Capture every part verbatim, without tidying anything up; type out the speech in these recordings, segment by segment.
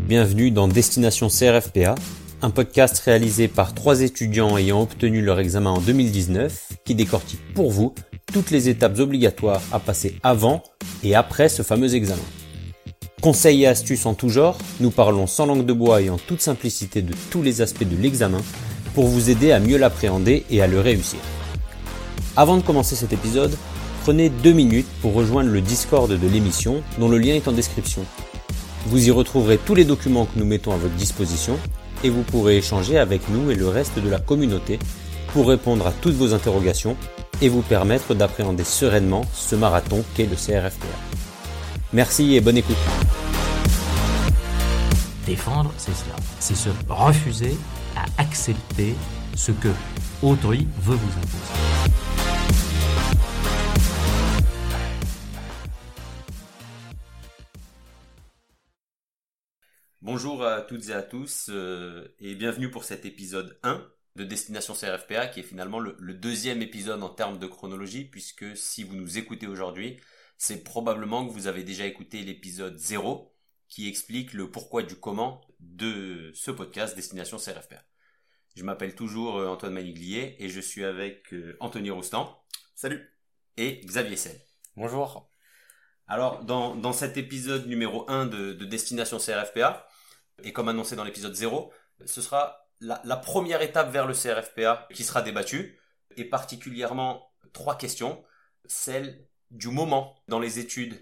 Bienvenue dans Destination C R F P A, un podcast réalisé par trois étudiants ayant obtenu leur examen en deux mille dix-neuf qui décortique pour vous toutes les étapes obligatoires à passer avant et après ce fameux examen. Conseils et astuces en tout genre, nous parlons sans langue de bois et en toute simplicité de tous les aspects de l'examen pour vous aider à mieux l'appréhender et à le réussir. Avant de commencer cet épisode, prenez deux minutes pour rejoindre le Discord de l'émission dont le lien est en description. Vous y retrouverez tous les documents que nous mettons à votre disposition et vous pourrez échanger avec nous et le reste de la communauté pour répondre à toutes vos interrogations et vous permettre d'appréhender sereinement ce marathon qu'est le C R F P A. Merci et bonne écoute. Défendre, c'est cela. C'est se refuser à accepter ce que autrui veut vous imposer. Bonjour à toutes et à tous euh, et bienvenue pour cet épisode un de Destination C R F P A qui est finalement le, le deuxième épisode en termes de chronologie, puisque si vous nous écoutez aujourd'hui, c'est probablement que vous avez déjà écouté l'épisode zéro qui explique le pourquoi du comment de ce podcast Destination C R F P A. Je m'appelle toujours Antoine Maniglier et je suis avec Anthony Roustan. Salut. Et Xavier Selle. Bonjour. Alors dans, dans cet épisode numéro un de, de Destination C R F P A, et comme annoncé dans l'épisode zéro, ce sera la, la première étape vers le C R F P A qui sera débattue, et particulièrement trois questions, celle du moment dans les études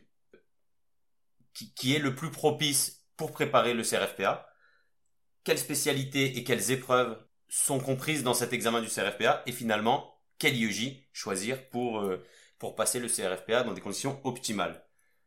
qui, qui est le plus propice pour préparer le C R F P A, quelles spécialités et quelles épreuves sont comprises dans cet examen du C R F P A, et finalement, quel I E J choisir pour, euh, pour passer le C R F P A dans des conditions optimales.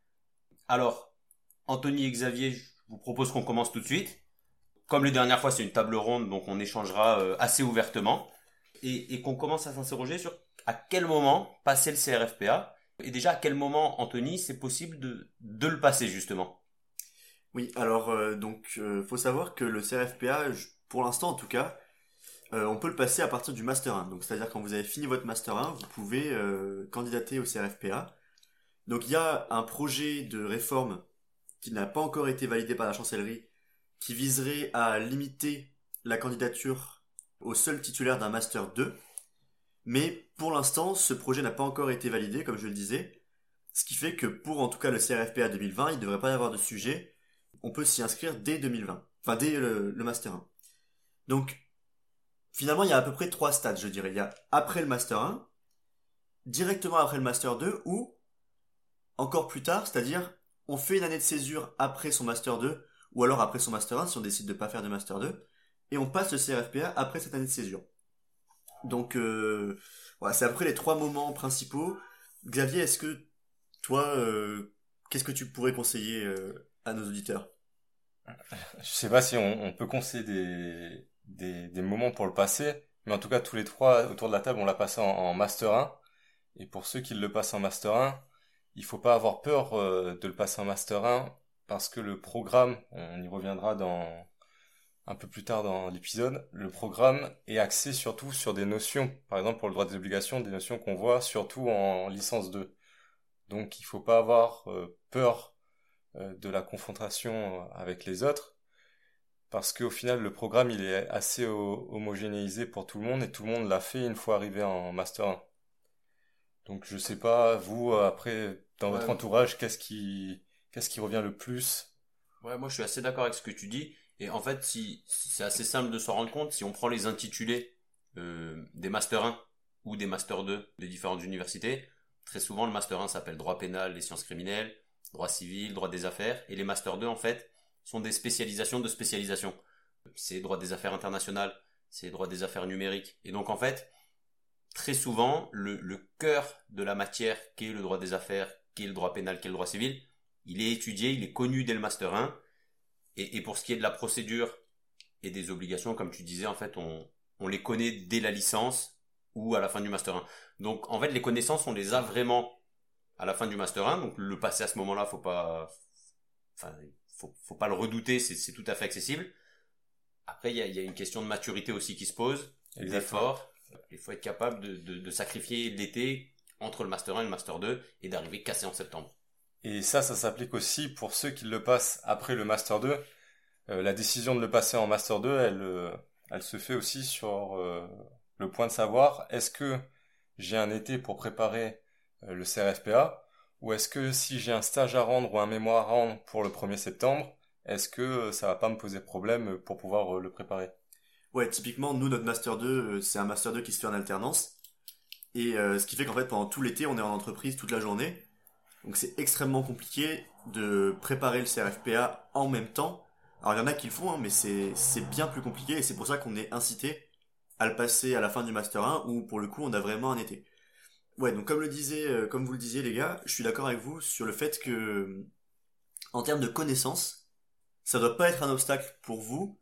Alors, Anthony et Xavier, je vous propose qu'on commence tout de suite. Comme les dernières fois, c'est une table ronde, donc on échangera euh, assez ouvertement, et, et qu'on commence à s'interroger sur à quel moment passer le C R F P A, et déjà à quel moment, Anthony, c'est possible de, de le passer justement. Oui, alors euh, donc euh, faut savoir que le C R F P A, pour l'instant en tout cas, euh, on peut le passer à partir du Master un. Donc c'est-à-dire quand vous avez fini votre Master un, vous pouvez euh, candidater au C R F P A. Donc il y a un projet de réforme qui n'a pas encore été validé par la chancellerie, qui viserait à limiter la candidature au seul titulaire d'un Master deux. Mais pour l'instant, ce projet n'a pas encore été validé, comme je le disais. Ce qui fait que pour en tout cas le C R F P A deux mille vingt, il ne devrait pas y avoir de sujet. On peut s'y inscrire dès deux mille vingt. Enfin, dès le, le Master un. Donc, finalement, il y a à peu près trois stades, je dirais. Il y a après le Master un, directement après le Master deux, ou encore plus tard, c'est-à-dire on fait une année de césure après son Master deux, ou alors après son Master un si on décide de ne pas faire de Master deux, et on passe le C R F P A après cette année de césure. Donc euh, voilà, c'est à peu près les trois moments principaux. Xavier, est-ce que toi, euh, qu'est-ce que tu pourrais conseiller euh, à nos auditeurs ? Je sais pas si on, on peut conseiller des, des, des moments pour le passer, mais en tout cas tous les trois autour de la table on l'a passé en, en Master un, et pour ceux qui le passent en Master un, il faut pas avoir peur euh, de le passer en Master un, parce que le programme, on y reviendra dans un peu plus tard dans l'épisode, le programme est axé surtout sur des notions, par exemple pour le droit des obligations, des notions qu'on voit surtout en licence deux. Donc il faut pas avoir euh, peur euh, de la confrontation avec les autres, parce qu'au final le programme il est assez ho- homogénéisé pour tout le monde, et tout le monde l'a fait une fois arrivé en Master un. Donc je sais pas, vous, après, dans votre Ouais. entourage, qu'est-ce qui, qu'est-ce qui revient le plus ? Ouais, moi je suis assez d'accord avec ce que tu dis. Et en fait, si, si c'est assez simple de s'en rendre compte, si on prend les intitulés euh, des Master un ou des Master deux des différentes universités, très souvent le Master un s'appelle droit pénal et sciences criminelles, droit civil, droit des affaires, et les Master deux en fait sont des spécialisations de spécialisation. C'est droit des affaires internationales, c'est droit des affaires numériques. Et donc en fait, très souvent, le, le cœur de la matière qu'est le droit des affaires, qu'est le droit pénal, qu'est le droit civil, il est étudié, il est connu dès le Master un. Et, et pour ce qui est de la procédure et des obligations, comme tu disais, en fait, on, on les connaît dès la licence ou à la fin du Master un. Donc, en fait, les connaissances, on les a vraiment à la fin du Master un. Donc, le passer à ce moment-là, faut pas, enfin, faut, faut pas le redouter, c'est, c'est tout à fait accessible. Après, il y a, il y a une question de maturité aussi qui se pose, d'effort. Il faut être capable de, de, de sacrifier l'été entre le Master un et le Master deux et d'arriver cassé en septembre. Et ça, ça s'applique aussi pour ceux qui le passent après le Master deux. Euh, la décision de le passer en Master deux, elle, euh, elle se fait aussi sur euh, le point de savoir est-ce que j'ai un été pour préparer euh, le C R F P A ou est-ce que si j'ai un stage à rendre ou un mémoire à rendre pour le premier septembre, est-ce que euh, ça va pas me poser problème pour pouvoir euh, le préparer? Ouais, typiquement, nous, notre Master deux, euh, c'est un Master deux qui se fait en alternance. Et euh, ce qui fait qu'en fait, pendant tout l'été, on est en entreprise toute la journée. Donc c'est extrêmement compliqué de préparer le C R F P A en même temps. Alors il y en a qui le font, hein, mais c'est c'est bien plus compliqué. Et c'est pour ça qu'on est incité à le passer à la fin du Master un, où pour le coup, on a vraiment un été. Ouais, donc comme le disait, euh, comme vous le disiez les gars, je suis d'accord avec vous sur le fait que, en termes de connaissances, ça doit pas être un obstacle pour vous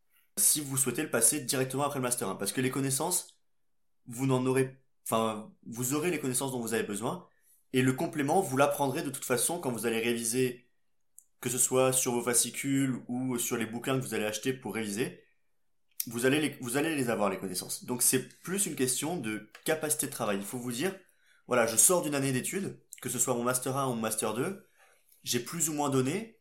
si vous souhaitez le passer directement après le Master un. Parce que les connaissances, vous n'en aurez, enfin, vous aurez les connaissances dont vous avez besoin, et le complément, vous l'apprendrez de toute façon quand vous allez réviser, que ce soit sur vos fascicules ou sur les bouquins que vous allez acheter pour réviser, vous allez les, vous allez les avoir, les connaissances. Donc c'est plus une question de capacité de travail. Il faut vous dire, voilà, je sors d'une année d'études, que ce soit mon Master un ou mon Master deux, j'ai plus ou moins donné,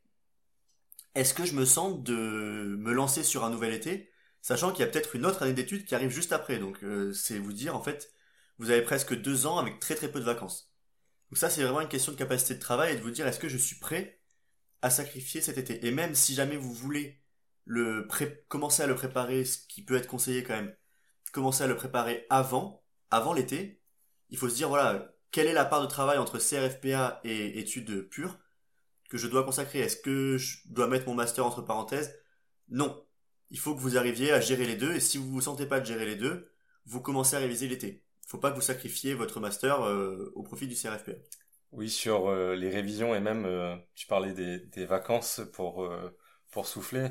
est-ce que je me sens de me lancer sur un nouvel été, sachant qu'il y a peut-être une autre année d'études qui arrive juste après. Donc euh, c'est vous dire, en fait, vous avez presque deux ans avec très très peu de vacances. Donc ça, c'est vraiment une question de capacité de travail et de vous dire, est-ce que je suis prêt à sacrifier cet été? Et même si jamais vous voulez le pré- commencer à le préparer, ce qui peut être conseillé quand même, commencer à le préparer avant, avant l'été, il faut se dire, voilà, quelle est la part de travail entre C R F P A et études pures que je dois consacrer? Est-ce que je dois mettre mon master entre parenthèses? Non. Il faut que vous arriviez à gérer les deux, et si vous vous sentez pas de gérer les deux, vous commencez à réviser l'été. Il faut pas que vous sacrifiez votre master euh, au profit du C R F P A. Oui, sur euh, les révisions et même, euh, tu parlais des, des vacances pour, euh, pour souffler.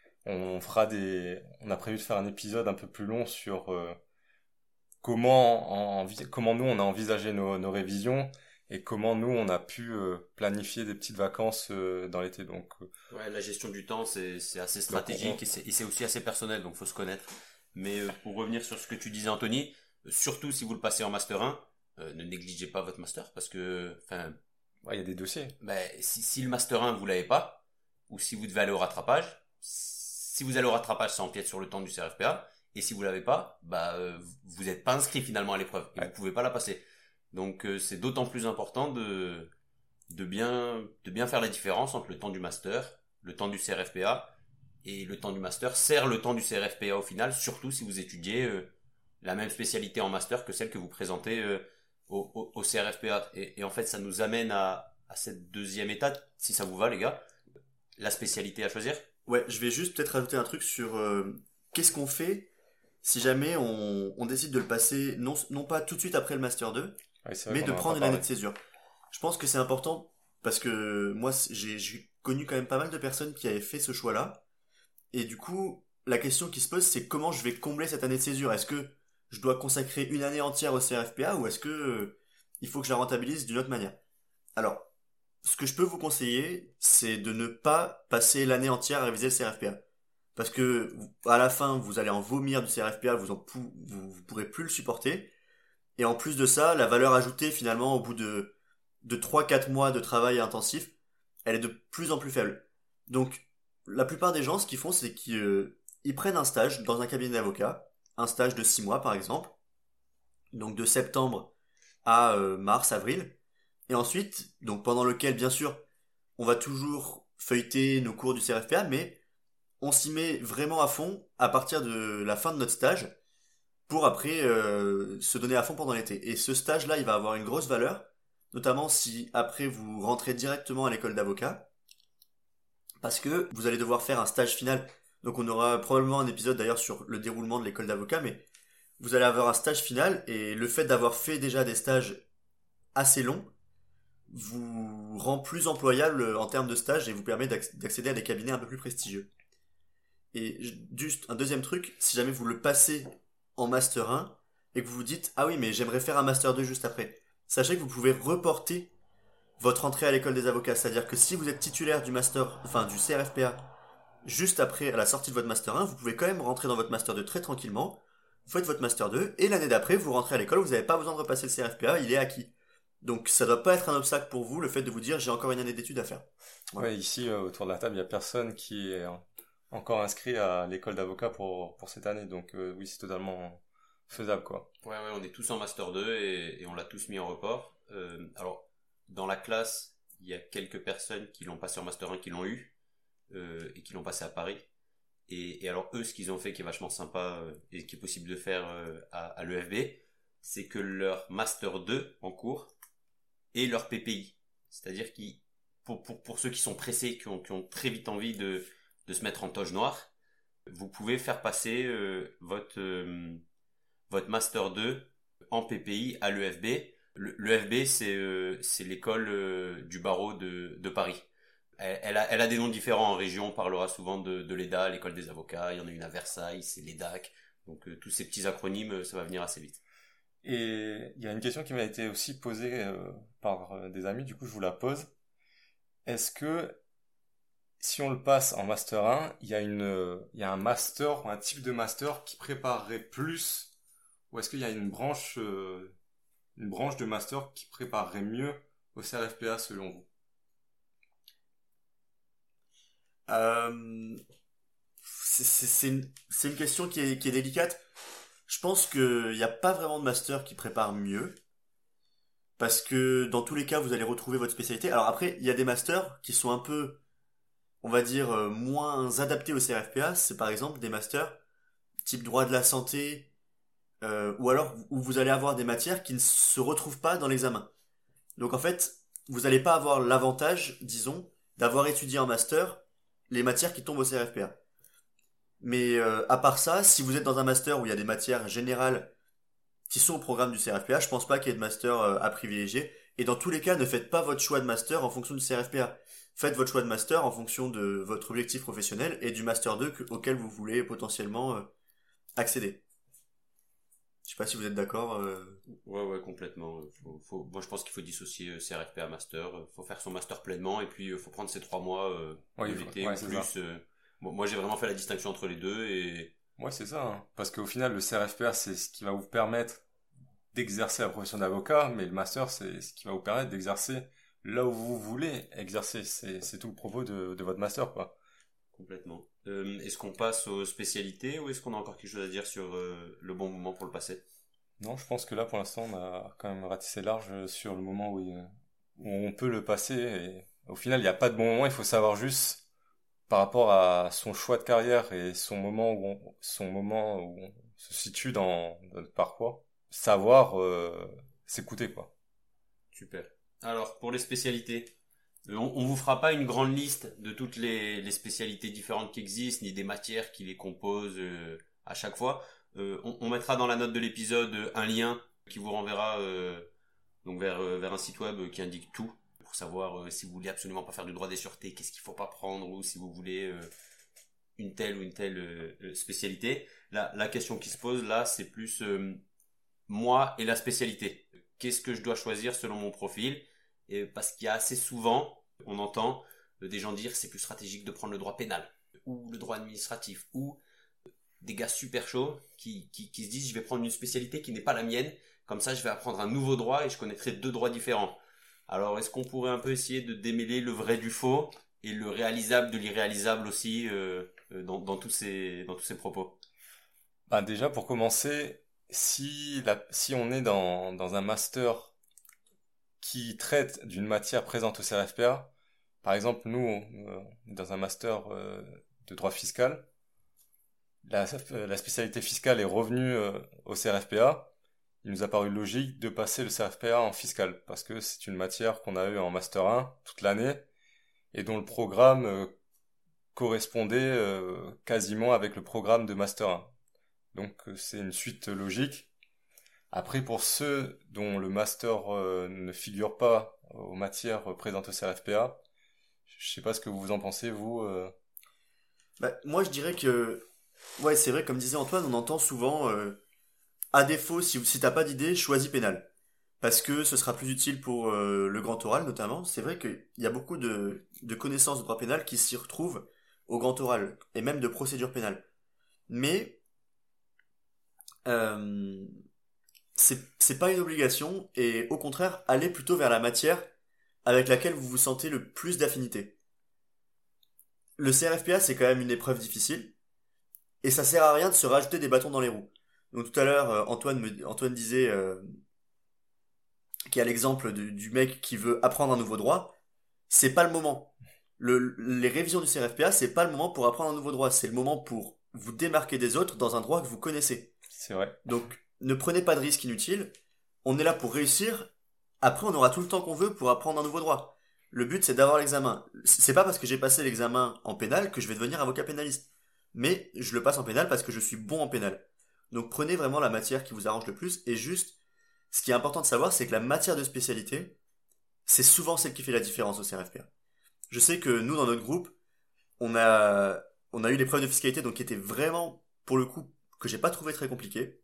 On fera des, on a prévu de faire un épisode un peu plus long sur euh, comment, en, comment nous on a envisagé nos, nos révisions et comment nous on a pu euh, planifier des petites vacances euh, dans l'été. Donc, euh, Ouais, la gestion du temps, c'est c'est assez stratégique on- et c'est et c'est aussi assez personnel, donc faut se connaître. Mais euh, pour revenir sur ce que tu disais, Anthony, euh, surtout si vous le passez en Master un, euh, ne négligez pas votre Master parce que, enfin, ouais, il y a des dossiers. ben, si, si le Master un vous l'avez pas, ou si vous devez aller au rattrapage, si vous allez au rattrapage, ça empiète sur le temps du C R F P A, et si vous l'avez pas, bah, euh, vous n'êtes pas inscrit finalement à l'épreuve, et Ouais. vous pouvez pas la passer. Donc euh, c'est d'autant plus important de, de, bien, de bien faire la différence entre le temps du Master, le temps du C R F P A, et le temps du Master sert le temps du C R F P A au final, surtout si vous étudiez euh, la même spécialité en Master que celle que vous présentez euh, au, au, au C R F P A. Et, et en fait, ça nous amène à, à cette deuxième étape, si ça vous va les gars, la spécialité à choisir. Ouais, je vais juste peut-être rajouter un truc sur euh, qu'est-ce qu'on fait si jamais on, on décide de le passer, non, non pas tout de suite après le Master deux, Ouais, c'est vrai mais qu'on de en a prendre pas une année parlé. de césure. Je pense que c'est important parce que moi, c'est- j'ai j'ai connu quand même pas mal de personnes qui avaient fait ce choix-là. Et du coup, la question qui se pose, c'est comment je vais combler cette année de césure? Est-ce que je dois consacrer une année entière au C R F P A ou est-ce que euh, il faut que je la rentabilise d'une autre manière? Alors, ce que je peux vous conseiller, c'est de ne pas passer l'année entière à réviser le C R F P A. Parce que à la fin, vous allez en vomir du C R F P A, vous en pou- vous, vous pourrez plus le supporter. Et en plus de ça, la valeur ajoutée finalement au bout de de trois quatre mois de travail intensif, elle est de plus en plus faible. Donc la plupart des gens, ce qu'ils font, c'est qu'ils euh, ils prennent un stage dans un cabinet d'avocat, un stage de six mois par exemple, donc de septembre à euh, mars, avril, et ensuite, donc pendant lequel bien sûr, on va toujours feuilleter nos cours du C R F P A, mais on s'y met vraiment à fond à partir de la fin de notre stage pour après euh, se donner à fond pendant l'été. Et ce stage-là, il va avoir une grosse valeur, notamment si après vous rentrez directement à l'école d'avocat, parce que vous allez devoir faire un stage final. Donc on aura probablement un épisode d'ailleurs sur le déroulement de l'école d'avocat, mais vous allez avoir un stage final, et le fait d'avoir fait déjà des stages assez longs vous rend plus employable en termes de stage et vous permet d'acc- d'accéder à des cabinets un peu plus prestigieux. Et juste un deuxième truc, si jamais vous le passez en Master un et que vous vous dites ah oui mais j'aimerais faire un Master deux juste après, sachez que vous pouvez reporter votre entrée à l'école des avocats. C'est-à-dire que si vous êtes titulaire du Master, enfin du C R F P A juste après à la sortie de votre Master un, vous pouvez quand même rentrer dans votre Master deux très tranquillement, vous faites votre Master deux et l'année d'après vous rentrez à l'école, vous n'avez pas besoin de repasser le C R F P A, il est acquis. Donc ça doit pas être un obstacle pour vous le fait de vous dire j'ai encore une année d'études à faire. Voilà. Ouais, ici, euh, autour de la table, il y a personne qui est en, encore inscrits à l'école d'avocat pour, pour cette année. Donc euh, oui, c'est totalement faisable, quoi. Ouais, ouais, on est tous en Master deux et, et on l'a tous mis en report. Euh, alors, dans la classe, il y a quelques personnes qui l'ont passé en Master un qui l'ont eu euh, et qui l'ont passé à Paris. Et, et alors eux, ce qu'ils ont fait qui est vachement sympa euh, et qui est possible de faire euh, à, à l'E F B, c'est que leur Master deux en cours est leur P P I. C'est-à-dire qu'ils, pour, pour, pour ceux qui sont pressés, qui ont, qui ont très vite envie de, de se mettre en toge noire, vous pouvez faire passer euh, votre, euh, votre Master deux en P P I à l'E F B. Le, L'E F B, c'est, euh, c'est l'école euh, du barreau de, de Paris. Elle, elle, a, elle a des noms différents en région, on parlera souvent de, de l'E D A, l'école des avocats, il y en a une à Versailles, c'est l'E D A C. Donc euh, tous ces petits acronymes, ça va venir assez vite. Et il y a une question qui m'a été aussi posée euh, par euh, des amis, du coup je vous la pose. Est-ce que si on le passe en Master un, il y a une, euh, il y a un master ou un type de master qui préparerait plus, ou est-ce qu'il y a une branche, euh, une branche de master qui préparerait mieux au C R F P A selon vous? Euh, c'est, c'est, c'est une, c'est une question qui est, qui est délicate. Je pense qu'il n'y a pas vraiment de master qui prépare mieux. Parce que dans tous les cas, vous allez retrouver votre spécialité. Alors après, il y a des masters qui sont un peu, on va dire, euh, moins adaptés au C R F P A. C'est par exemple des masters type droit de la santé, euh, ou alors où vous allez avoir des matières qui ne se retrouvent pas dans l'examen. Donc en fait, vous n'allez pas avoir l'avantage, disons, d'avoir étudié en master les matières qui tombent au C R F P A. Mais euh, à part ça, si vous êtes dans un master où il y a des matières générales qui sont au programme du C R F P A, je pense pas qu'il y ait de master euh, à privilégier. Et dans tous les cas, ne faites pas votre choix de master en fonction du C R F P A. Faites votre choix de master en fonction de votre objectif professionnel et du master deux que- auquel vous voulez potentiellement euh, accéder. Je sais pas si vous êtes d'accord. euh. Ouais, ouais, complètement. Faut, faut, moi, je pense qu'il faut dissocier euh, C R F P A master. Euh, Faut faire son master pleinement et puis euh, faut prendre ces trois mois euh, Oui, de faut- l'été ouais, ou c'est plus. ça. euh. Bon, moi, j'ai vraiment fait la distinction entre les deux et Ouais, c'est ça, hein. Parce qu'au final, le C R F P A, c'est ce qui va vous permettre d'exercer la profession d'avocat, mais le master, c'est ce qui va vous permettre d'exercer là où vous voulez exercer. C'est, c'est tout le propos de, de votre master, quoi. complètement. Euh, est-ce qu'on passe aux spécialités ou est-ce qu'on a encore quelque chose à dire sur euh, le bon moment pour le passer? Non, je pense que là, pour l'instant, on a quand même ratissé large sur le moment où, il- où on peut le passer. Et au final, il n'y a pas de bon moment, il faut savoir juste, par rapport à son choix de carrière et son moment où on, son moment où on se situe dans, dans notre parcours, savoir euh, s'écouter, quoi. Super. Alors, pour les spécialités, euh, on, on vous fera pas une grande liste de toutes les, les spécialités différentes qui existent, ni des matières qui les composent euh, à chaque fois. Euh, on, on mettra dans la note de l'épisode euh, un lien qui vous renverra euh, donc vers, euh, vers un site web euh, qui indique tout pour savoir euh, si vous voulez absolument pas faire du droit des sûretés, qu'est-ce qu'il faut pas prendre ou si vous voulez euh, une telle ou une telle euh, euh, spécialité. La, la question qui se pose là, c'est plus euh, moi et la spécialité. Qu'est-ce que je dois choisir selon mon profil? Et parce qu'il y a assez souvent, on entend euh, des gens dire c'est plus stratégique de prendre le droit pénal ou le droit administratif ou des gars super chauds qui, qui, qui se disent je vais prendre une spécialité qui n'est pas la mienne, comme ça je vais apprendre un nouveau droit et je connaîtrai deux droits différents. Alors est-ce qu'on pourrait un peu essayer de démêler le vrai du faux et le réalisable de l'irréalisable aussi euh, euh, dans, dans, tous ces, dans tous ces propos? Bah, déjà, pour commencer, si, la, si on est dans, dans un master qui traite d'une matière présente au C R F P A, par exemple, nous, on euh, on est dans un master euh, de droit fiscal, la, la spécialité fiscale est revenue euh, au C R F P A, il nous a paru logique de passer le C R F P A en fiscal, parce que c'est une matière qu'on a eue en Master un toute l'année, et dont le programme euh, correspondait euh, quasiment avec le programme de Master un. Donc euh, c'est une suite logique. Après, pour ceux dont le Master euh, ne figure pas aux matières présentes au C R F P A, je sais pas ce que vous en pensez, vous. euh. Bah, moi, je dirais que, ouais, c'est vrai, comme disait Antoine, on entend souvent, euh, à défaut, si, si t'as pas d'idée, choisis pénal. Parce que ce sera plus utile pour euh, le grand oral, notamment. C'est vrai qu'il y a beaucoup de, de connaissances de droit pénal qui s'y retrouvent au grand oral, et même de procédure pénale. Mais, euh, c'est, c'est pas une obligation, et au contraire, allez plutôt vers la matière avec laquelle vous vous sentez le plus d'affinité. le C R F P A, c'est quand même une épreuve difficile. Et ça sert à rien de se rajouter des bâtons dans les roues. Donc tout à l'heure, euh, Antoine, me, Antoine disait euh, qu'il y a l'exemple du, du mec qui veut apprendre un nouveau droit. C'est pas le moment. Le, les révisions du C R F P A, c'est pas le moment pour apprendre un nouveau droit. C'est le moment pour vous démarquer des autres dans un droit que vous connaissez. C'est vrai. Donc ne prenez pas de risques inutiles. On est là pour réussir. Après, on aura tout le temps qu'on veut pour apprendre un nouveau droit. Le but, c'est d'avoir l'examen. C'est pas parce que j'ai passé l'examen en pénal que je vais devenir avocat pénaliste. Mais je le passe en pénal parce que je suis bon en pénal. Donc prenez vraiment la matière qui vous arrange le plus. Et juste, ce qui est important de savoir, c'est que la matière de spécialité, c'est souvent celle qui fait la différence au C R F P A. Je sais que nous, dans notre groupe, on a, on a eu l'épreuve de fiscalité, donc qui était vraiment, pour le coup, que j'ai pas trouvé très compliqué.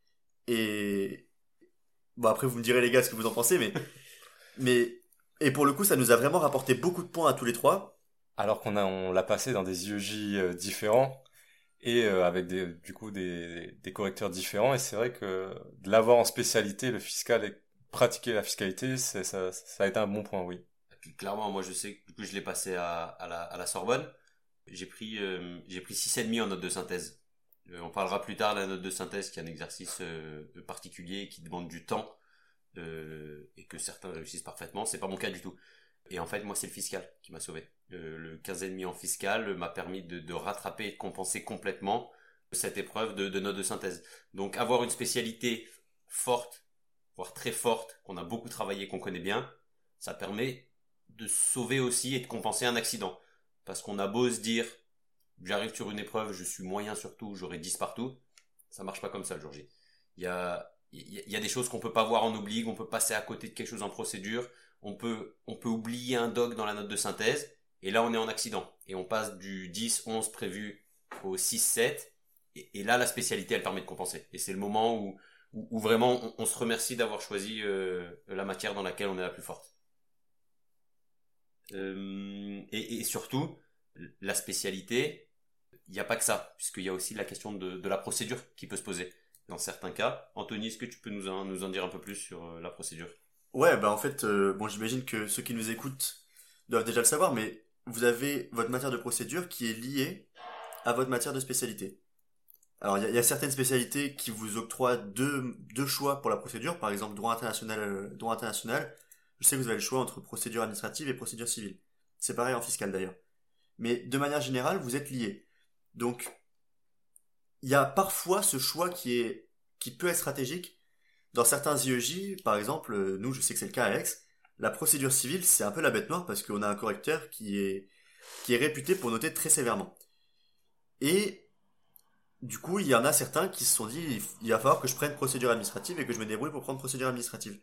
Et, bon, après, vous me direz, les gars, ce que vous en pensez, mais, mais, et pour le coup, ça nous a vraiment rapporté beaucoup de points à tous les trois. Alors qu'on a, on l'a passé dans des I E J euh, différents et euh, avec des, du coup des, des correcteurs différents. Et c'est vrai que de l'avoir en spécialité, le fiscal et pratiquer la fiscalité, c'est, ça, ça a été un bon point, oui. Et puis clairement, moi je sais que du coup, je l'ai passé à, à, la, à la Sorbonne. J'ai pris, euh, j'ai pris six virgule cinq en note de synthèse. Euh, on parlera plus tard de la note de synthèse qui est un exercice euh, particulier qui demande du temps euh, et que certains réussissent parfaitement. C'est pas mon cas du tout. Et en fait, moi, c'est le fiscal qui m'a sauvé. Euh, le quinze virgule cinq en fiscal m'a permis de, de rattraper et de compenser complètement cette épreuve de, de note de synthèse. Donc, avoir une spécialité forte, voire très forte, qu'on a beaucoup travaillé, qu'on connaît bien, ça permet de sauver aussi et de compenser un accident. Parce qu'on a beau se dire, j'arrive sur une épreuve, je suis moyen sur tout, j'aurai dix partout. Ça marche pas comme ça le jour J. Il y a, il y a des choses qu'on peut pas voir en obligue, on peut passer à côté de quelque chose en procédure. On peut, on peut oublier un doc dans la note de synthèse, et là on est en accident. Et on passe du dix, onze prévu au six, sept, et, et là la spécialité elle permet de compenser. Et c'est le moment où, où, où vraiment on, on se remercie d'avoir choisi euh, la matière dans laquelle on est la plus forte. Euh, et, et surtout, la spécialité, il n'y a pas que ça, puisqu'il y a aussi la question de, de la procédure qui peut se poser dans certains cas. Anthony, est-ce que tu peux nous en, nous en dire un peu plus sur euh, la procédure ? Ouais, bah en fait, euh, bon, j'imagine que ceux qui nous écoutent doivent déjà le savoir, mais vous avez votre matière de procédure qui est liée à votre matière de spécialité. Alors, il y, y a certaines spécialités qui vous octroient deux, deux choix pour la procédure, par exemple droit international, euh, droit international. Je sais que vous avez le choix entre procédure administrative et procédure civile. C'est pareil en fiscal d'ailleurs. Mais de manière générale, vous êtes liés. Donc, il y a parfois ce choix qui est, qui peut être stratégique. Dans certains I E J, par exemple, nous, je sais que c'est le cas à Alex, la procédure civile, c'est un peu la bête noire parce qu'on a un correcteur qui est, qui est réputé pour noter très sévèrement. Et, du coup, il y en a certains qui se sont dit, il va falloir que je prenne procédure administrative et que je me débrouille pour prendre procédure administrative.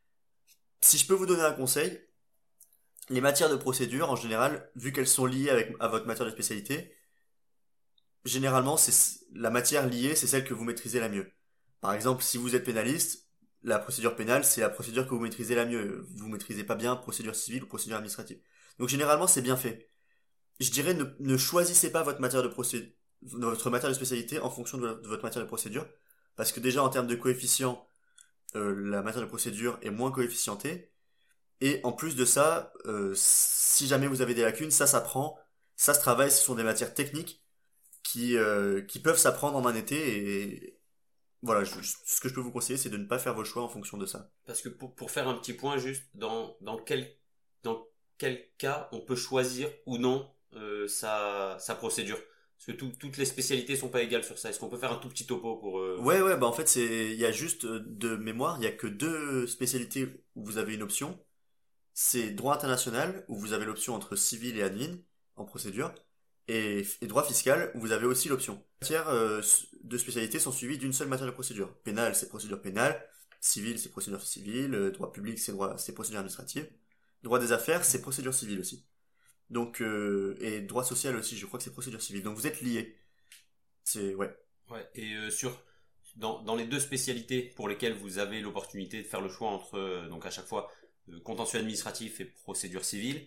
Si je peux vous donner un conseil, les matières de procédure, en général, vu qu'elles sont liées avec, à votre matière de spécialité, généralement, c'est, la matière liée, c'est celle que vous maîtrisez la mieux. Par exemple, si vous êtes pénaliste, la procédure pénale, c'est la procédure que vous maîtrisez la mieux. Vous maîtrisez pas bien procédure civile ou procédure administrative. Donc généralement, c'est bien fait. Je dirais, ne, ne choisissez pas votre matière de procédure, votre matière de spécialité en fonction de, de votre matière de procédure, parce que déjà en termes de coefficient, euh, la matière de procédure est moins coefficientée. Et en plus de ça, euh, si jamais vous avez des lacunes, ça s'apprend, ça se travaille. Ce sont des matières techniques qui euh, qui peuvent s'apprendre en un été et voilà, je, ce que je peux vous conseiller, c'est de ne pas faire vos choix en fonction de ça. Parce que pour, pour faire un petit point juste, dans, dans, quel, dans quel cas on peut choisir ou non euh, sa, sa procédure ? Parce que tout, toutes les spécialités sont pas égales sur ça. Est-ce qu'on peut faire un tout petit topo pour... Euh... Ouais, ouais, bah en fait, c'est, il y a juste de mémoire, il y a que deux spécialités où vous avez une option. C'est droit international, où vous avez l'option entre civil et admin, en procédure. Et, et droit fiscal, où vous avez aussi l'option. Les matières euh, de spécialité sont suivies d'une seule matière de procédure. Pénal, c'est procédure pénale. Civil, c'est procédure civile. Euh, droit public, c'est droit, c'est procédure administrative. Droit des affaires, c'est procédure civile aussi. Donc, euh, et droit social aussi, je crois que c'est procédure civile. Donc vous êtes liés. C'est, ouais. Ouais, et euh, sur, dans, dans les deux spécialités pour lesquelles vous avez l'opportunité de faire le choix entre, euh, donc à chaque fois, euh, contentieux administratif et procédure civile,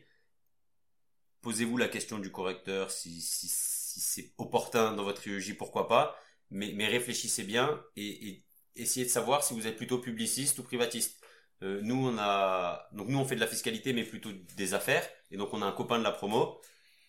posez-vous la question du correcteur, si, si, si c'est opportun dans votre I E J, pourquoi pas, mais, mais réfléchissez bien et, et essayez de savoir si vous êtes plutôt publiciste ou privatiste. Euh, nous, on a, donc nous, on fait de la fiscalité, mais plutôt des affaires, et donc on a un copain de la promo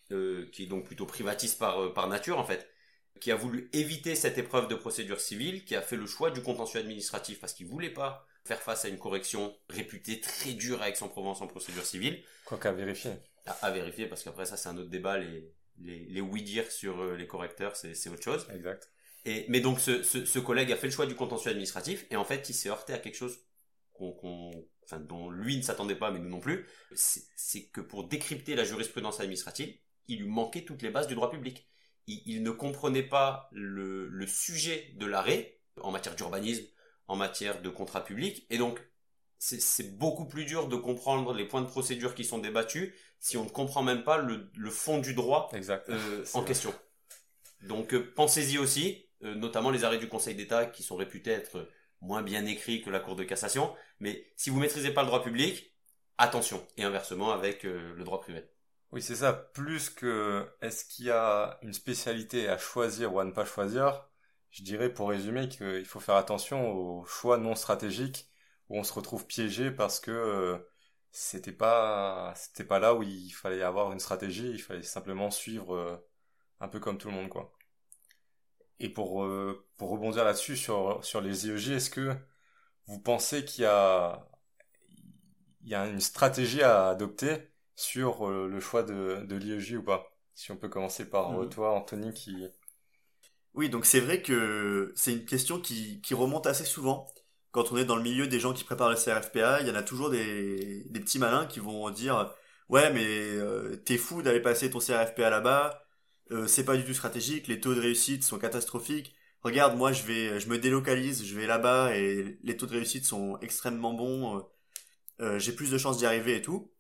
euh, qui est donc plutôt privatiste par, euh, par nature en fait, qui a voulu éviter cette épreuve de procédure civile, qui a fait le choix du contentieux administratif parce qu'il voulait pas faire face à une correction réputée très dure à Aix-en-Provence en procédure civile. Quoi qu'à vérifier. À, à vérifier, parce qu'après ça c'est un autre débat, les, les, les oui-dire sur euh, les correcteurs, c'est, c'est autre chose. Exact. Et, mais donc ce, ce, ce collègue a fait le choix du contentieux administratif, et en fait il s'est heurté à quelque chose qu'on, qu'on, enfin, dont lui ne s'attendait pas, mais nous non plus, c'est, c'est que pour décrypter la jurisprudence administrative, il lui manquait toutes les bases du droit public. Il, il ne comprenait pas le, le sujet de l'arrêt en matière d'urbanisme, en matière de contrat public, et donc c'est, c'est beaucoup plus dur de comprendre les points de procédure qui sont débattus si on ne comprend même pas le, le fond du droit exact. Euh, en vrai. question. Donc euh, pensez-y aussi, euh, notamment les arrêts du Conseil d'État qui sont réputés être moins bien écrits que la Cour de cassation, mais si vous maîtrisez pas le droit public, attention, et inversement avec euh, le droit privé. Oui, c'est ça. Plus que est-ce qu'il y a une spécialité à choisir ou à ne pas choisir, je dirais pour résumer qu'il faut faire attention aux choix non stratégiques où on se retrouve piégé parce que euh, c'était pas c'était pas là où il fallait avoir une stratégie, il fallait simplement suivre euh, un peu comme tout le monde quoi. Et pour euh, pour rebondir là-dessus sur sur les I E J, est-ce que vous pensez qu'il y a il y a une stratégie à adopter sur euh, le choix de de l'I E J ou pas? Si on peut commencer par mmh. euh, toi Anthony qui Oui, donc c'est vrai que c'est une question qui qui remonte assez souvent. Quand on est dans le milieu des gens qui préparent le C R F P A, il y en a toujours des des petits malins qui vont dire ouais mais euh, t'es fou d'aller passer ton C R F P A là-bas. Euh, c'est pas du tout stratégique, les taux de réussite sont catastrophiques. Regarde, moi je vais, je me délocalise, je vais là-bas et les taux de réussite sont extrêmement bons. Euh, j'ai plus de chances d'y arriver et tout.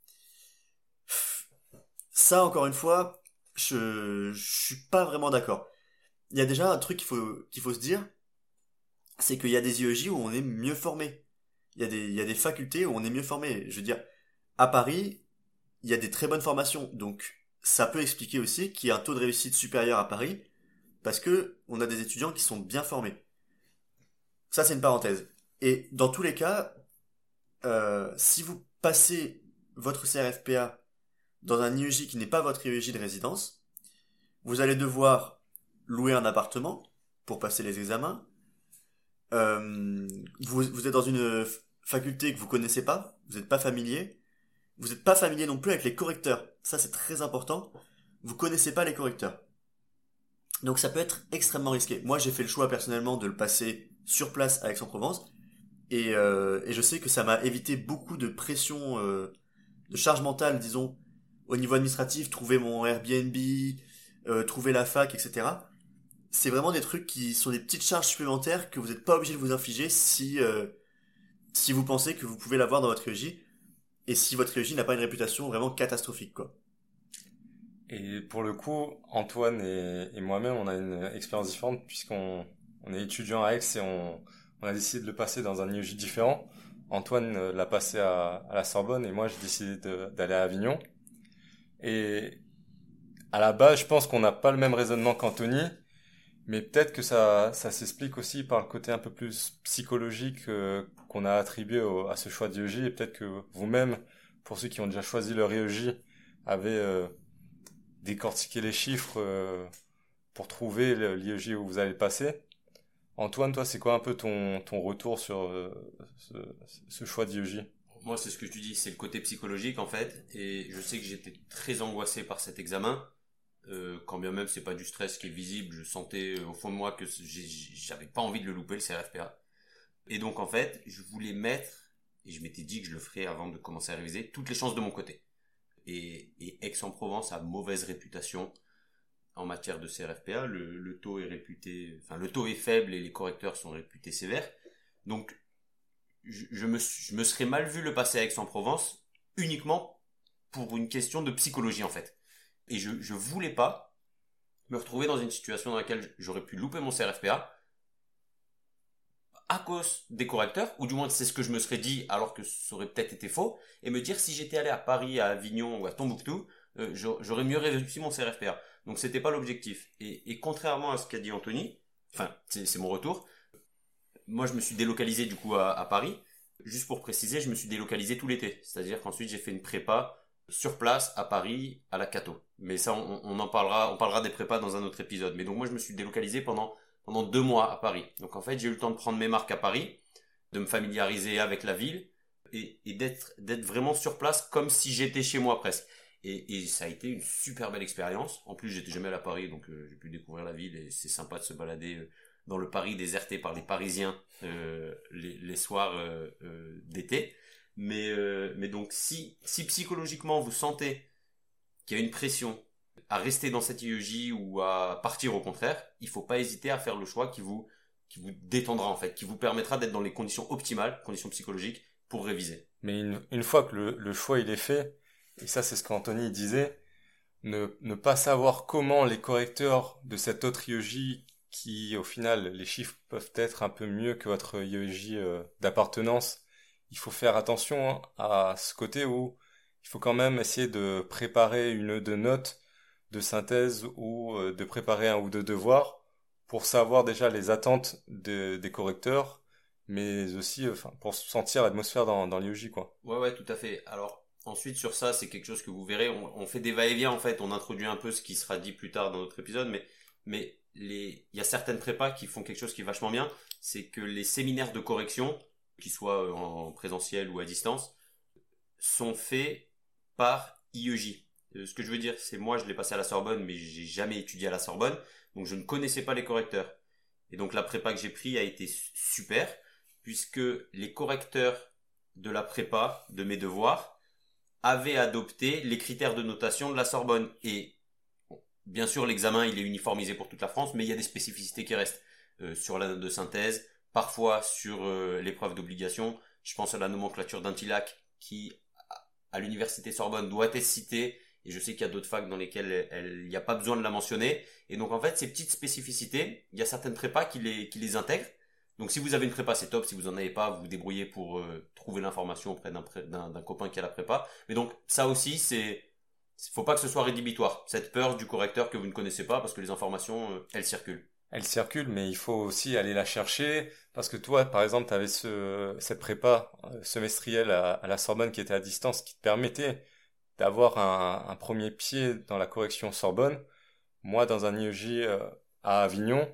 Ça, encore une fois, je, je suis pas vraiment d'accord. Il y a déjà un truc qu'il faut, qu'il faut se dire, c'est qu'il y a des I E J où on est mieux formé. Il y a des, il y a des facultés où on est mieux formé. Je veux dire, à Paris, il y a des très bonnes formations, donc ça peut expliquer aussi qu'il y a un taux de réussite supérieur à Paris, parce que on a des étudiants qui sont bien formés. Ça, c'est une parenthèse. Et dans tous les cas, euh, si vous passez votre C R F P A dans un I E J qui n'est pas votre I E J de résidence, vous allez devoir louer un appartement pour passer les examens. Euh, vous, vous êtes dans une faculté que vous connaissez pas, vous n'êtes pas familier. Vous n'êtes pas familier non plus avec les correcteurs. Ça, c'est très important. Vous connaissez pas les correcteurs. Donc, ça peut être extrêmement risqué. Moi, j'ai fait le choix personnellement de le passer sur place à Aix-en-Provence. Et, euh, et je sais que ça m'a évité beaucoup de pression, euh, de charge mentale, disons, au niveau administratif, trouver mon Airbnb, euh, trouver la fac, et cetera. C'est vraiment des trucs qui sont des petites charges supplémentaires que vous n'êtes pas obligé de vous infliger si, euh, si vous pensez que vous pouvez l'avoir dans votre I E J. Et si votre I E J n'a pas une réputation vraiment catastrophique, quoi. Et pour le coup, Antoine et, et moi-même, on a une expérience différente puisqu'on on est étudiant à Aix et on, on a décidé de le passer dans un I E J différent. Antoine l'a passé à, à la Sorbonne et moi j'ai décidé de, d'aller à Avignon. Et à la base, je pense qu'on n'a pas le même raisonnement qu'Anthony, mais peut-être que ça, ça s'explique aussi par le côté un peu plus psychologique euh, qu'on a attribué au, à ce choix d'I E J, et peut-être que vous-même, pour ceux qui ont déjà choisi leur I E J, avez euh, décortiqué les chiffres euh, pour trouver l'I E J où vous allez passer. Antoine, toi, c'est quoi un peu ton, ton retour sur euh, ce, ce choix d'I E J? Moi, c'est ce que tu dis, c'est le côté psychologique en fait, et je sais que j'étais très angoissé par cet examen. Euh, quand bien même c'est pas du stress qui est visible, je sentais au fond de moi que j'ai, j'avais pas envie de le louper, le C R F P A. Et donc en fait, je voulais mettre, et je m'étais dit que je le ferais avant de commencer à réviser, toutes les chances de mon côté. Et, et Aix-en-Provence a mauvaise réputation en matière de C R F P A. Le, le taux est réputé, enfin le taux est faible et les correcteurs sont réputés sévères. Donc je, je, me, je me serais mal vu le passer à Aix-en-Provence uniquement pour une question de psychologie en fait. Et je je voulais pas me retrouver dans une situation dans laquelle j'aurais pu louper mon C R F P A à cause des correcteurs, ou du moins c'est ce que je me serais dit alors que ça aurait peut-être été faux, et me dire si j'étais allé à Paris, à Avignon ou à Tombouctou, euh, j'aurais mieux réussi mon C R F P A. Donc c'était pas l'objectif. Et, et contrairement à ce qu'a dit Anthony, enfin c'est, c'est mon retour, moi je me suis délocalisé du coup à, à Paris. Juste pour préciser, je me suis délocalisé tout l'été. C'est-à-dire qu'ensuite j'ai fait une prépa sur place à Paris à la Cato. Mais ça, on, on en parlera, on parlera des prépas dans un autre épisode. Mais donc moi, je me suis délocalisé pendant pendant deux mois à Paris. Donc en fait, j'ai eu le temps de prendre mes marques à Paris, de me familiariser avec la ville et, et d'être d'être vraiment sur place comme si j'étais chez moi presque. Et, et ça a été une super belle expérience. En plus, j'étais jamais allé à Paris, donc euh, j'ai pu découvrir la ville et c'est sympa de se balader euh, dans le Paris déserté par les Parisiens euh, les, les soirs euh, euh, d'été. Mais, euh, mais donc, si, si psychologiquement vous sentez qu'il y a une pression à rester dans cette I E J ou à partir au contraire, il faut pas hésiter à faire le choix qui vous, qui vous détendra en fait, qui vous permettra d'être dans les conditions optimales, conditions psychologiques, pour réviser. Mais une, une fois que le, le choix il est fait, et ça c'est ce qu'Anthony disait, ne, ne pas savoir comment les correcteurs de cette autre I E J, qui au final les chiffres peuvent être un peu mieux que votre I E J euh, d'appartenance, il faut faire attention hein, à ce côté où il faut quand même essayer de préparer une ou deux notes de synthèse ou euh, de préparer un ou deux devoirs pour savoir déjà les attentes de, des correcteurs, mais aussi euh, enfin, pour sentir l'atmosphère dans, dans l'I E J, quoi. Ouais, ouais, tout à fait. Alors, ensuite, sur ça, c'est quelque chose que vous verrez, on, on fait des va-et-vient, en fait, on introduit un peu ce qui sera dit plus tard dans notre épisode, mais, mais les, il y a certaines prépas qui font quelque chose qui est vachement bien, c'est que les séminaires de correction, qu'ils soient en présentiel ou à distance, sont faits par I E J. Euh, ce que je veux dire, c'est moi, je l'ai passé à la Sorbonne, mais j'ai jamais étudié à la Sorbonne, donc je ne connaissais pas les correcteurs. Et donc la prépa que j'ai pris a été super, puisque les correcteurs de la prépa, de mes devoirs, avaient adopté les critères de notation de la Sorbonne. Et bon, bien sûr, l'examen, il est uniformisé pour toute la France, mais il y a des spécificités qui restent euh, sur la note de synthèse, parfois sur euh, l'épreuve d'obligation. Je pense à la nomenclature d'Intillac qui, à l'université Sorbonne, doit être citée. Et je sais qu'il y a d'autres facs dans lesquelles il n'y a pas besoin de la mentionner. Et donc, en fait, ces petites spécificités, il y a certaines prépas qui les, qui les intègrent. Donc, si vous avez une prépa, c'est top. Si vous en avez pas, vous vous débrouillez pour euh, trouver l'information auprès d'un, d'un, d'un copain qui a la prépa. Mais donc, ça aussi, c'est, faut pas que ce soit rédhibitoire. Cette peur du correcteur que vous ne connaissez pas, parce que les informations, euh, elles circulent. Elle circule, mais il faut aussi aller la chercher, parce que toi, par exemple, tu avais ce, cette prépa euh, semestrielle à, à la Sorbonne qui était à distance, qui te permettait d'avoir un, un premier pied dans la correction Sorbonne. Moi, dans un I E J euh, à Avignon,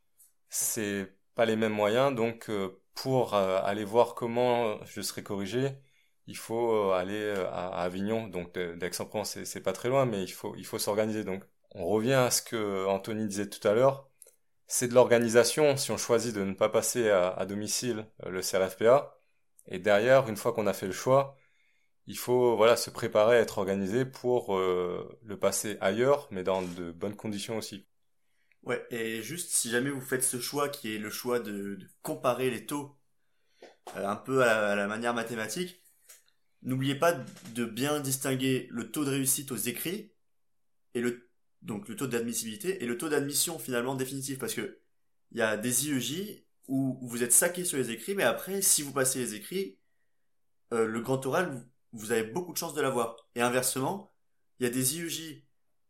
c'est pas les mêmes moyens, donc euh, pour euh, aller voir comment je serai corrigé, il faut euh, aller euh, à, à Avignon, donc d'Aix-en-Provence, c'est, c'est pas très loin, mais il faut, il faut s'organiser. Donc, on revient à ce que Anthony disait tout à l'heure. C'est de l'organisation si on choisit de ne pas passer à, à domicile euh, le C R F P A. Et derrière, une fois qu'on a fait le choix, il faut voilà se préparer à être organisé pour euh, le passer ailleurs, mais dans de bonnes conditions aussi. Ouais, et juste si jamais vous faites ce choix qui est le choix de, de comparer les taux euh, un peu à la, à la manière mathématique, n'oubliez pas de bien distinguer le taux de réussite aux écrits et le donc le taux d'admissibilité et le taux d'admission finalement définitif, parce que il y a des I E J où vous êtes saqué sur les écrits, mais après si vous passez les écrits, euh, le grand oral vous, vous avez beaucoup de chances de l'avoir. Et inversement, il y a des I E J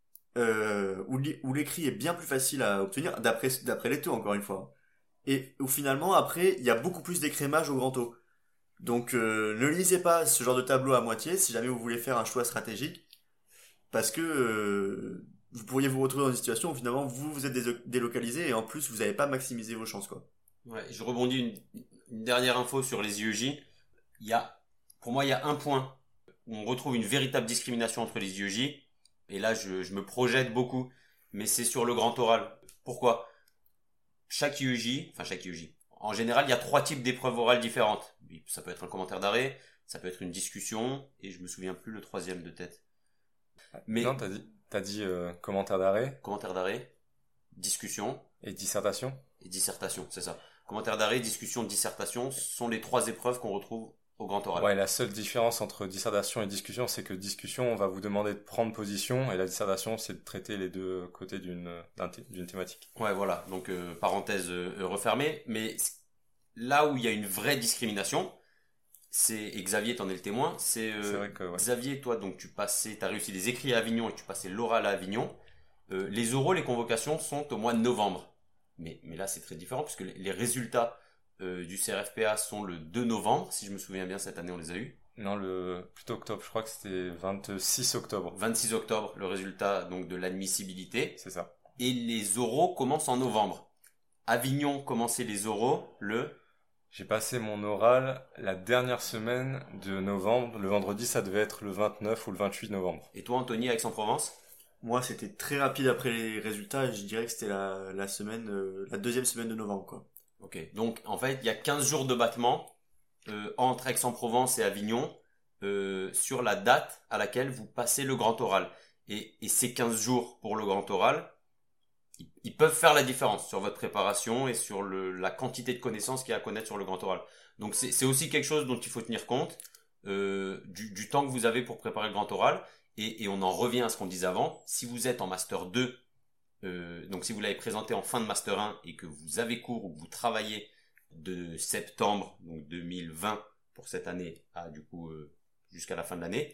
euh, où, où l'écrit est bien plus facile à obtenir d'après d'après les taux encore une fois, et où finalement après il y a beaucoup plus d'écrémage au grand taux. Donc euh, ne lisez pas ce genre de tableau à moitié si jamais vous voulez faire un choix stratégique, parce que euh, vous pourriez vous retrouver dans une situation où finalement vous vous êtes dé- délocalisé et en plus vous n'avez pas maximisé vos chances, quoi. Ouais, je rebondis une, une dernière info sur les I E J. Il y a, pour moi, il y a un point où on retrouve une véritable discrimination entre les I E J. Et là, je, je me projette beaucoup, mais c'est sur le grand oral. Pourquoi ? Chaque I E J, enfin chaque I E J, en général, il y a trois types d'épreuves orales différentes. Ça peut être un commentaire d'arrêt, ça peut être une discussion, et je me souviens plus le troisième de tête. Mais non, t'as dit, t'as dit euh, commentaire d'arrêt. Commentaire d'arrêt, discussion. Et dissertation. Et dissertation, c'est ça. Commentaire d'arrêt, discussion, dissertation sont les trois épreuves qu'on retrouve au grand oral. Ouais, la seule différence entre dissertation et discussion, c'est que discussion, on va vous demander de prendre position, et la dissertation, c'est de traiter les deux côtés d'une, d'une thématique. Ouais, voilà. Donc, euh, parenthèse euh, refermée. Mais là où il y a une vraie discrimination, c'est, et Xavier, t'en es le témoin, c'est, euh, c'est vrai que, ouais. Xavier, toi, donc tu passais, t'as réussi les écrits à Avignon et tu passais l'oral à Avignon. Euh, les oraux, les convocations sont au mois de novembre. Mais, mais là, c'est très différent puisque les, les résultats euh, du C R F P A sont le deux novembre. Si je me souviens bien, cette année, on les a eus. Non, le plutôt octobre. Je crois que c'était vingt-six octobre. vingt-six octobre, le résultat donc de l'admissibilité. C'est ça. Et les oraux commencent en novembre. Avignon commençait les oraux le... J'ai passé mon oral la dernière semaine de novembre. Le vendredi, ça devait être le vingt-neuf ou le vingt-huit novembre. Et toi, Anthony, à Aix-en-Provence? Moi, c'était très rapide après les résultats, et je dirais que c'était la, la semaine, euh, la deuxième semaine de novembre, quoi. Ok, donc en fait, il y a quinze jours de battement euh, entre Aix-en-Provence et Avignon euh, sur la date à laquelle vous passez le grand oral. Et, et ces quinze jours pour le grand oral, ils, ils peuvent faire la différence sur votre préparation et sur le, la quantité de connaissances qu'il y a à connaître sur le grand oral. Donc c'est, c'est aussi quelque chose dont il faut tenir compte euh, du, du temps que vous avez pour préparer le grand oral. Et, et on en revient à ce qu'on disait avant. Si vous êtes en Master deux, euh, donc si vous l'avez présenté en fin de Master un et que vous avez cours ou que vous travaillez de septembre donc deux mille vingt pour cette année à du coup euh, jusqu'à la fin de l'année,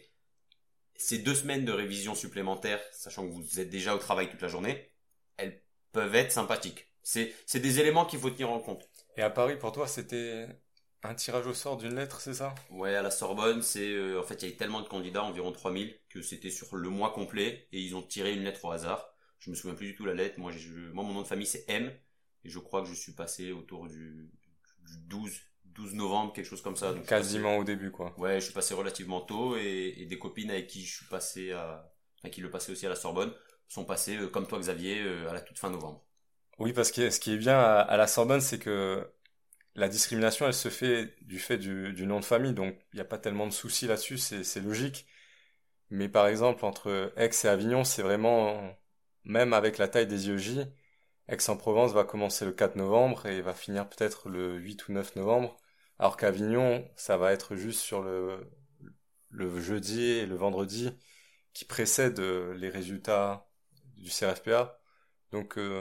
ces deux semaines de révision supplémentaires, sachant que vous êtes déjà au travail toute la journée, elles peuvent être sympathiques. C'est, c'est des éléments qu'il faut tenir en compte. Et à Paris, pour toi, c'était un tirage au sort d'une lettre, c'est ça? Ouais, à la Sorbonne, c'est euh, en fait il y avait tellement de candidats, environ trois mille, que c'était sur le mois complet et ils ont tiré une lettre au hasard. Je me souviens plus du tout la lettre. Moi, je, moi mon nom de famille c'est M et je crois que je suis passé autour du, du douze, douze novembre, quelque chose comme ça. Donc, quasiment passé, au début, quoi. Ouais, je suis passé relativement tôt et, et des copines avec qui je suis passé à, enfin, qui le passaient aussi à la Sorbonne, sont passées euh, comme toi Xavier euh, à la toute fin novembre. Oui, parce que ce qui est bien à, à la Sorbonne, c'est que la discrimination, elle se fait du fait du, du nom de famille, donc il n'y a pas tellement de soucis là-dessus, c'est, c'est logique. Mais par exemple, entre Aix et Avignon, c'est vraiment, même avec la taille des I E J, Aix-en-Provence va commencer le quatre novembre et va finir peut-être le huit ou neuf novembre, alors qu'Avignon, ça va être juste sur le, le jeudi et le vendredi qui précèdent les résultats du C R F P A. Donc, euh,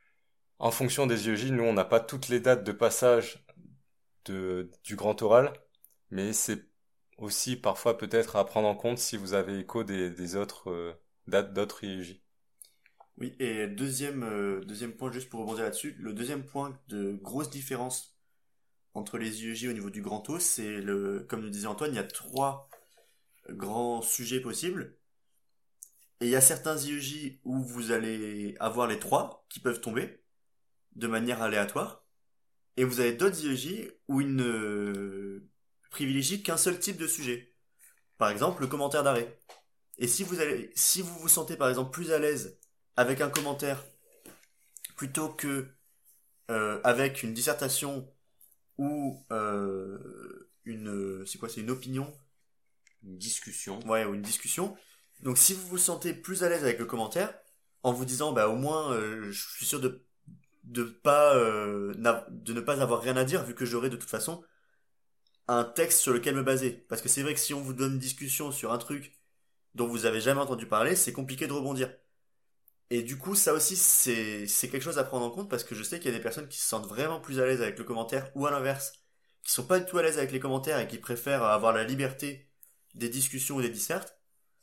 en fonction des I E J, nous, on n'a pas toutes les dates de passage de, du grand oral, mais c'est aussi parfois peut-être à prendre en compte si vous avez écho des, des autres euh, dates d'autres I E J. Oui, et deuxième, euh, deuxième point, juste pour rebondir là-dessus, le deuxième point de grosse différence entre les I E J au niveau du grand O, c'est le, comme nous disait Antoine, il y a trois grands sujets possibles. Et il y a certains I E J où vous allez avoir les trois qui peuvent tomber de manière aléatoire. Et vous avez d'autres I E J où ils ne privilégient qu'un seul type de sujet. Par exemple, le commentaire d'arrêt. Et si vous allez, si vous vous sentez par exemple plus à l'aise avec un commentaire plutôt que euh, avec une dissertation ou euh, une, c'est quoi, c'est une opinion, une discussion. Ouais, ou une discussion. Donc si vous vous sentez plus à l'aise avec le commentaire, en vous disant bah au moins euh, je suis sûr de de pas euh, de ne pas avoir rien à dire vu que j'aurai de toute façon un texte sur lequel me baser. Parce que c'est vrai que si on vous donne une discussion sur un truc dont vous avez jamais entendu parler, c'est compliqué de rebondir. Et du coup, ça aussi, c'est, c'est quelque chose à prendre en compte parce que je sais qu'il y a des personnes qui se sentent vraiment plus à l'aise avec le commentaire ou à l'inverse, qui sont pas du tout à l'aise avec les commentaires et qui préfèrent avoir la liberté des discussions ou des dissertes.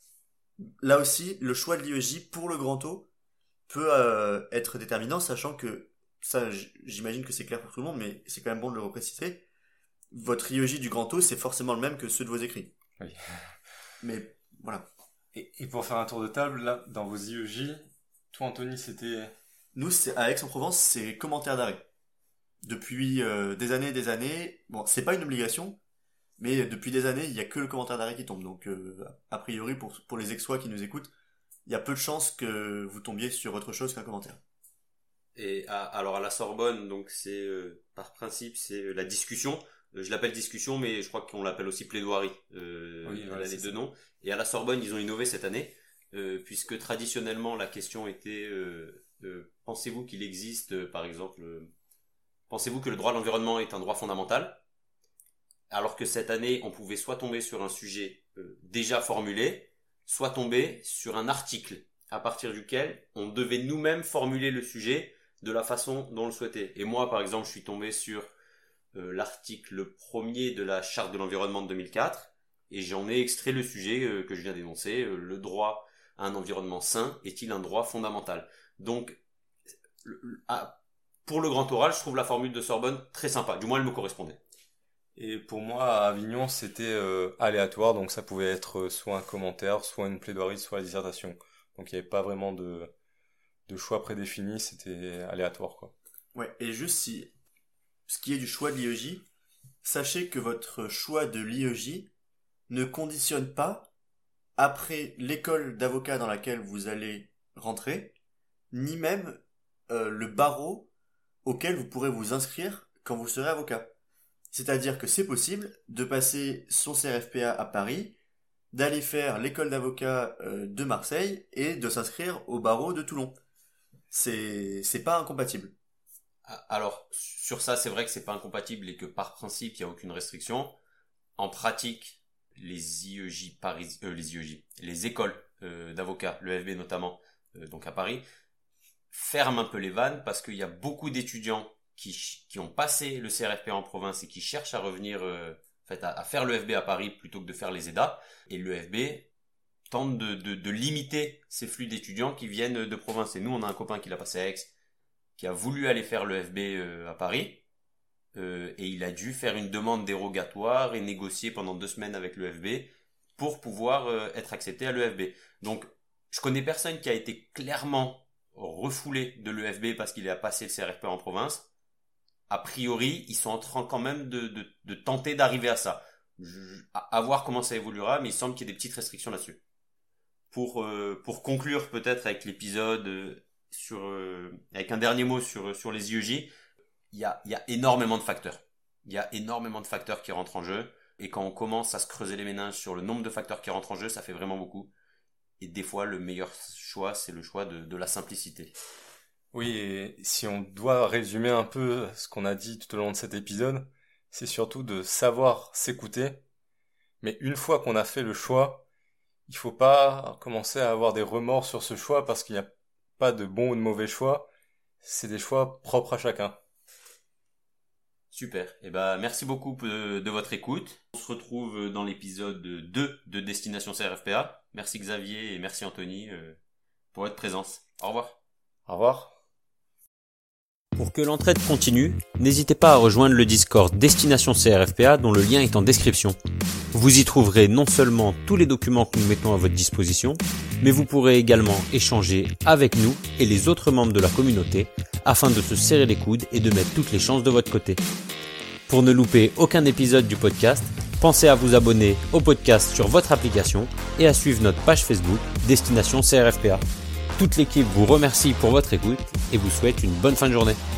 Là aussi, le choix de l'I E J pour le grand O peut euh, être déterminant, sachant que, ça, j'imagine que c'est clair pour tout le monde, mais c'est quand même bon de le repréciser. Votre I E J du grand O, c'est forcément le même que ceux de vos écrits. Oui. Mais, voilà. Et, et pour faire un tour de table, là, dans vos I E J, toi, Anthony, c'était... Nous, c'est, à Aix-en-Provence, c'est commentaire d'arrêt. Depuis euh, des années et des années, bon, c'est pas une obligation, mais depuis des années, il y a que le commentaire d'arrêt qui tombe. Donc, euh, a priori, pour, pour les Aixois qui nous écoutent, il y a peu de chances que vous tombiez sur autre chose qu'un commentaire. Et à, alors à la Sorbonne, donc c'est euh, par principe c'est euh, la discussion. Euh, je l'appelle discussion, mais je crois qu'on l'appelle aussi plaidoirie. Euh, oui, elle voilà, a les deux ça. noms. Et à la Sorbonne, ils ont innové cette année, euh, puisque traditionnellement la question était euh, euh, pensez-vous qu'il existe, euh, par exemple, euh, pensez-vous que le droit de l'environnement est un droit fondamental? Alors que cette année, on pouvait soit tomber sur un sujet euh, déjà formulé, soit tomber sur un article à partir duquel on devait nous-mêmes formuler le sujet de la façon dont on le souhaitait. Et moi, par exemple, je suis tombé sur euh, l'article premier de la Charte de l'environnement de deux mille quatre et j'en ai extrait le sujet euh, que je viens d'énoncer. Euh, le droit à un environnement sain est-il un droit fondamental? Donc, le, à, pour le grand oral, je trouve la formule de Sorbonne très sympa. Du moins, elle me correspondait. Et pour moi, à Avignon, c'était euh, aléatoire, donc ça pouvait être soit un commentaire, soit une plaidoirie, soit la dissertation. Donc il n'y avait pas vraiment de, de choix prédéfini, c'était aléatoire, quoi. Ouais, et juste si, ce qui est du choix de l'I E J, sachez que votre choix de l'I E J ne conditionne pas, après l'école d'avocat dans laquelle vous allez rentrer, ni même euh, le barreau auquel vous pourrez vous inscrire quand vous serez avocat. C'est-à-dire que c'est possible de passer son C R F P A à Paris, d'aller faire l'école d'avocat euh, de Marseille et de s'inscrire au barreau de Toulon. C'est, c'est pas incompatible. Alors, sur ça, c'est vrai que c'est pas incompatible et que par principe, il n'y a aucune restriction. En pratique, les I E J Paris, euh, les I E J, les écoles euh, d'avocats, le F B notamment, euh, donc à Paris, ferment un peu les vannes parce qu'il y a beaucoup d'étudiants qui, qui ont passé le C R F P A en province et qui cherchent à revenir, euh, en fait, à, à faire le F B à Paris plutôt que de faire les E D A. Et le F B tente de, de, de limiter ces flux d'étudiants qui viennent de province. Et nous, on a un copain qui l'a passé à Aix, qui a voulu aller faire le F B euh, à Paris, euh, et il a dû faire une demande dérogatoire et négocier pendant deux semaines avec le F B pour pouvoir euh, être accepté à l'E F B. Donc, je connais personne qui a été clairement refoulé de l'E F B parce qu'il a passé le C R F P A en province. A priori, ils sont en train quand même de, de, de tenter d'arriver à ça. Je, à, à voir comment ça évoluera, mais il semble qu'il y ait des petites restrictions là-dessus. Pour, euh, pour conclure peut-être avec l'épisode... Euh, sur euh, avec un dernier mot sur sur les I E J, il y a il y a énormément de facteurs. Il y a énormément de facteurs qui rentrent en jeu et quand on commence à se creuser les méninges sur le nombre de facteurs qui rentrent en jeu, ça fait vraiment beaucoup. Et des fois le meilleur choix, c'est le choix de de la simplicité. Oui, et si on doit résumer un peu ce qu'on a dit tout au long de cet épisode, c'est surtout de savoir s'écouter. Mais une fois qu'on a fait le choix, il faut pas commencer à avoir des remords sur ce choix parce qu'il y a pas de bon ou de mauvais choix, c'est des choix propres à chacun. Super, et ben merci beaucoup de, de votre écoute. On se retrouve dans l'épisode deux de Destination C R F P A. Merci Xavier et merci Anthony pour votre présence. Au revoir. Au revoir. Pour que l'entraide continue, n'hésitez pas à rejoindre le Discord Destination C R F P A dont le lien est en description. Vous y trouverez non seulement tous les documents que nous mettons à votre disposition, mais vous pourrez également échanger avec nous et les autres membres de la communauté afin de se serrer les coudes et de mettre toutes les chances de votre côté. Pour ne louper aucun épisode du podcast, pensez à vous abonner au podcast sur votre application et à suivre notre page Facebook Destination C R F P A. Toute l'équipe vous remercie pour votre écoute et vous souhaite une bonne fin de journée.